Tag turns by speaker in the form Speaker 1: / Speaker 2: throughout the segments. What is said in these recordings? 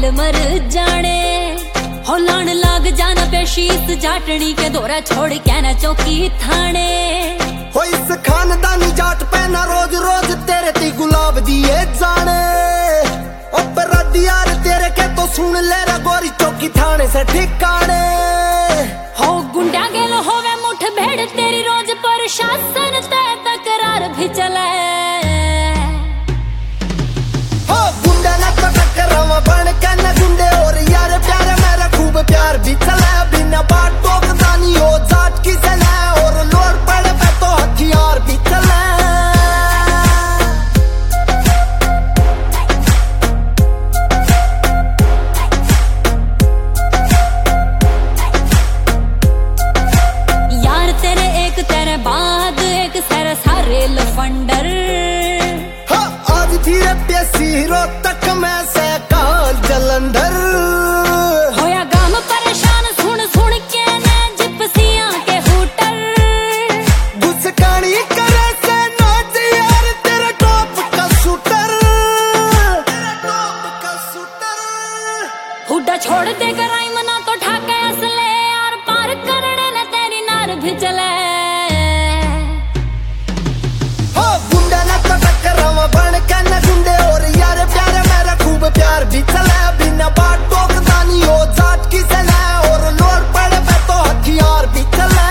Speaker 1: गैल मर जाने हो लान लाग जाना पे शीस जाटनी के दौरा छोड़ के ना चौकी थाने
Speaker 2: हो इस खानदानी जाट पे ना रोज रोज तेरे ती गुलाब दिए जाने अपराध यार तेरे के तो सुन ले रा गोरी चौकी थाने से ठिकाने
Speaker 1: हो गुंडा गेल होवे मुठ भेड़ तेरी रोज प्रशासन ते तकरार भी चले
Speaker 2: हो गुंडा ना तो टकरावा बन के ना गुंडे और यार प्यार मेरा खूब प्यार भी चले बिना बात टोकदानी हो जाट की चले और लोर पड़े पे तो हथियार भी चले
Speaker 1: यार तेरे एक तेरे बाद एक सारे सारे लफंडर
Speaker 2: हाँ आज धीरे पेसी हीरो तक मैं से काल जलंधर
Speaker 1: होया गाम परेशान सुन सुन के ने जिप्सियां के हूटर
Speaker 2: गुस्कानी करे से नाच यार तेरा टॉप का शूटर
Speaker 1: हुड्डा छोड़ दे कर आई मना तो ठाके असले यार पार करने ने तेरी नार भी चले
Speaker 2: हो गुंडा ना तो टकरावा बन के ना गुंडे और यार प्यार मेरा खूब प्यार भी चले बिना बात टोकदानी हो जाट की चले और लोर पड़े पे तो हथियार भी चले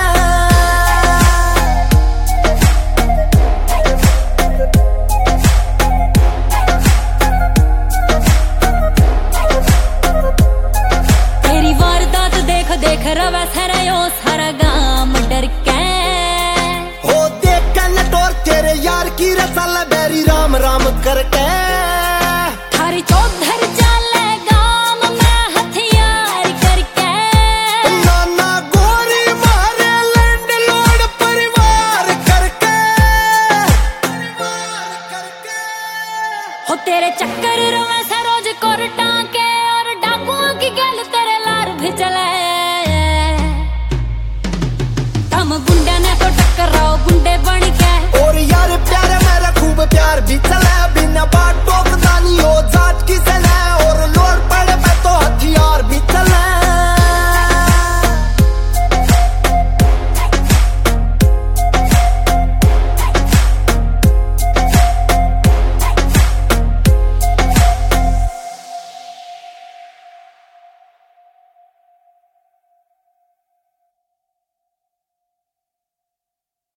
Speaker 1: तेरी वारदात देख देख रवा थरयो सारा गाम डर के
Speaker 2: हो देख के नटोर तेरे यार की रसल बेरी राम राम करके
Speaker 1: थारी चौधर चले गाम में हथियार करके
Speaker 2: नाना गोरी मारे लैंड लॉर्ड परिवार करके
Speaker 1: हो तेरे चक्कर रवा से रोज कोर्टा के और डाकुओं की गल तेरे लार भी चले तम गुंडे ने तो टकराओ गुंडे बन के
Speaker 2: और यार प्यार मेरा खूब प्यार भी चले बिना बात टोकदानी हो जाट की चले